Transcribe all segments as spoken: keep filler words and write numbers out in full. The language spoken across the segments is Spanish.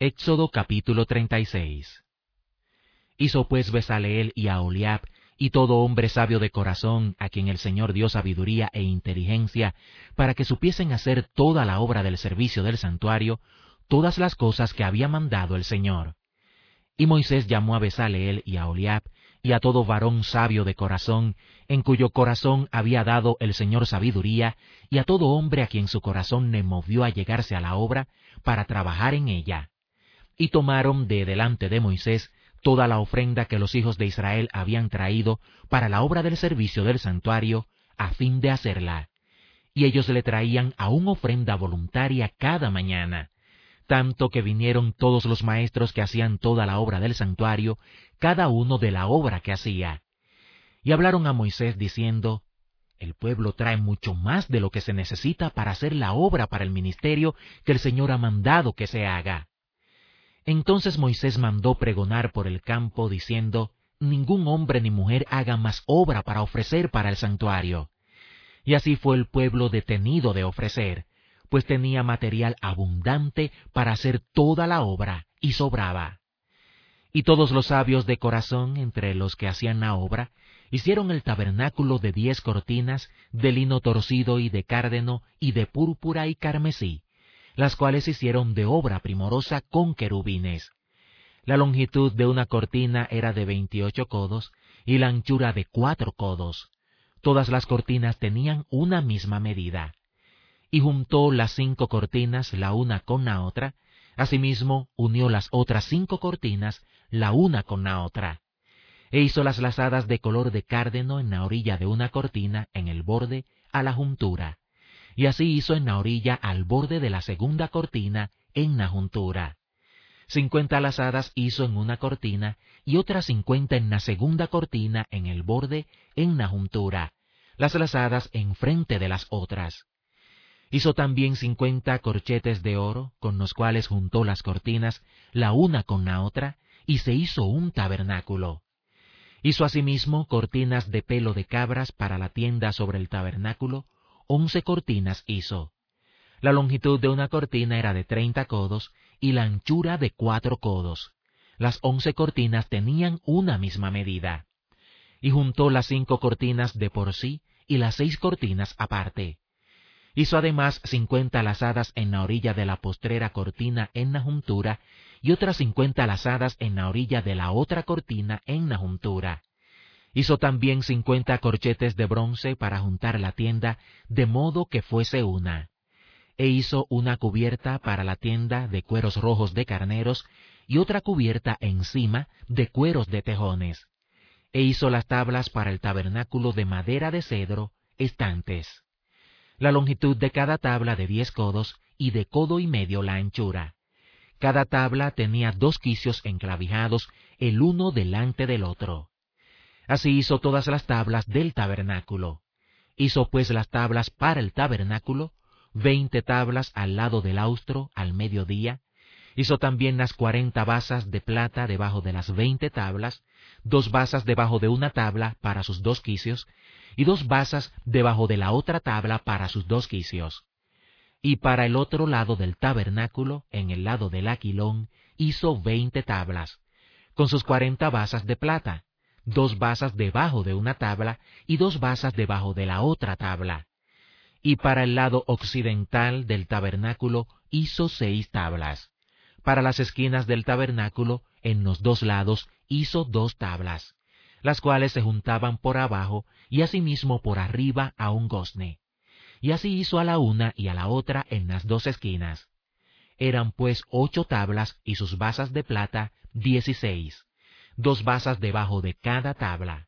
Éxodo capítulo treinta y seis. Hizo pues Bezaleel y Aholiab, y todo hombre sabio de corazón, a quien el Señor dio sabiduría e inteligencia, para que supiesen hacer toda la obra del servicio del santuario, todas las cosas que había mandado el Señor. Y Moisés llamó a Bezaleel y a Aholiab, y a todo varón sabio de corazón, en cuyo corazón había dado el Señor sabiduría, y a todo hombre a quien su corazón le movió a llegarse a la obra, para trabajar en ella. Y tomaron de delante de Moisés toda la ofrenda que los hijos de Israel habían traído para la obra del servicio del santuario, a fin de hacerla. Y ellos le traían aún ofrenda voluntaria cada mañana, tanto que vinieron todos los maestros que hacían toda la obra del santuario, cada uno de la obra que hacía. Y hablaron a Moisés diciendo: El pueblo trae mucho más de lo que se necesita para hacer la obra para el ministerio que el Señor ha mandado que se haga. Entonces Moisés mandó pregonar por el campo, diciendo: Ningún hombre ni mujer haga más obra para ofrecer para el santuario. Y así fue el pueblo detenido de ofrecer, pues tenía material abundante para hacer toda la obra, y sobraba. Y todos los sabios de corazón, entre los que hacían la obra, hicieron el tabernáculo de diez cortinas, de lino torcido y de cárdeno, y de púrpura y carmesí, las cuales hicieron de obra primorosa con querubines. La longitud de una cortina era de veintiocho codos, y la anchura de cuatro codos. Todas las cortinas tenían una misma medida. Y juntó las cinco cortinas la una con la otra, asimismo unió las otras cinco cortinas la una con la otra. E hizo las lazadas de color de cárdeno en la orilla de una cortina, en el borde, a la juntura. Y así hizo en la orilla al borde de la segunda cortina, en la juntura. Cincuenta lazadas hizo en una cortina, y otras cincuenta en la segunda cortina, en el borde, en la juntura, las lazadas enfrente de las otras. Hizo también cincuenta corchetes de oro, con los cuales juntó las cortinas, la una con la otra, y se hizo un tabernáculo. Hizo asimismo cortinas de pelo de cabras para la tienda sobre el tabernáculo, once cortinas hizo. La longitud de una cortina era de treinta codos, y la anchura de cuatro codos. Las once cortinas tenían una misma medida. Y juntó las cinco cortinas de por sí, y las seis cortinas aparte. Hizo además cincuenta lazadas en la orilla de la postrera cortina en la juntura, y otras cincuenta lazadas en la orilla de la otra cortina en la juntura. Hizo también cincuenta corchetes de bronce para juntar la tienda, de modo que fuese una. E hizo una cubierta para la tienda de cueros rojos de carneros, y otra cubierta encima de cueros de tejones. E hizo las tablas para el tabernáculo de madera de cedro, estantes. La longitud de cada tabla de diez codos, y de codo y medio la anchura. Cada tabla tenía dos quicios enclavijados, el uno delante del otro. Así hizo todas las tablas del tabernáculo. Hizo pues las tablas para el tabernáculo, veinte tablas al lado del austro, al mediodía. Hizo también las cuarenta basas de plata debajo de las veinte tablas, dos basas debajo de una tabla para sus dos quicios, y dos basas debajo de la otra tabla para sus dos quicios. Y para el otro lado del tabernáculo, en el lado del aquilón, hizo veinte tablas, con sus cuarenta basas de plata, dos basas debajo de una tabla y dos basas debajo de la otra tabla. Y para el lado occidental del tabernáculo hizo seis tablas. Para las esquinas del tabernáculo, en los dos lados, hizo dos tablas, las cuales se juntaban por abajo y asimismo por arriba a un gozne. Y así hizo a la una y a la otra en las dos esquinas. Eran pues ocho tablas y sus basas de plata dieciséis, dos basas debajo de cada tabla.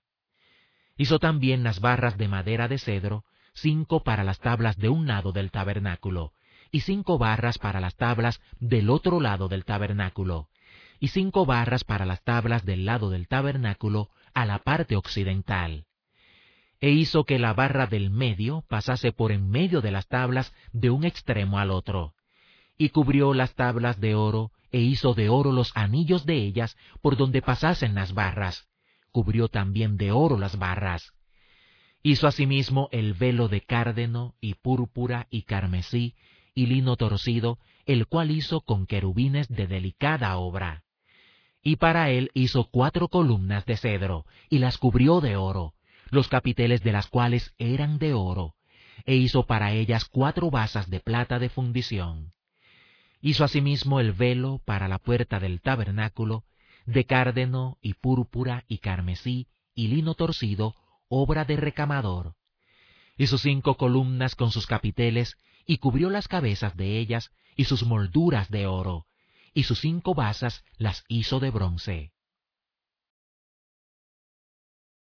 Hizo también las barras de madera de cedro, cinco para las tablas de un lado del tabernáculo, y cinco barras para las tablas del otro lado del tabernáculo, y cinco barras para las tablas del lado del tabernáculo a la parte occidental. E hizo que la barra del medio pasase por en medio de las tablas de un extremo al otro. Y cubrió las tablas de oro, e hizo de oro los anillos de ellas por donde pasasen las barras. Cubrió también de oro las barras. Hizo asimismo el velo de cárdeno, y púrpura, y carmesí, y lino torcido, el cual hizo con querubines de delicada obra. Y para él hizo cuatro columnas de cedro, y las cubrió de oro, los capiteles de las cuales eran de oro, e hizo para ellas cuatro basas de plata de fundición. Hizo asimismo el velo para la puerta del tabernáculo, de cárdeno y púrpura y carmesí y lino torcido, obra de recamador. Hizo cinco columnas con sus capiteles, y cubrió las cabezas de ellas y sus molduras de oro, y sus cinco basas las hizo de bronce.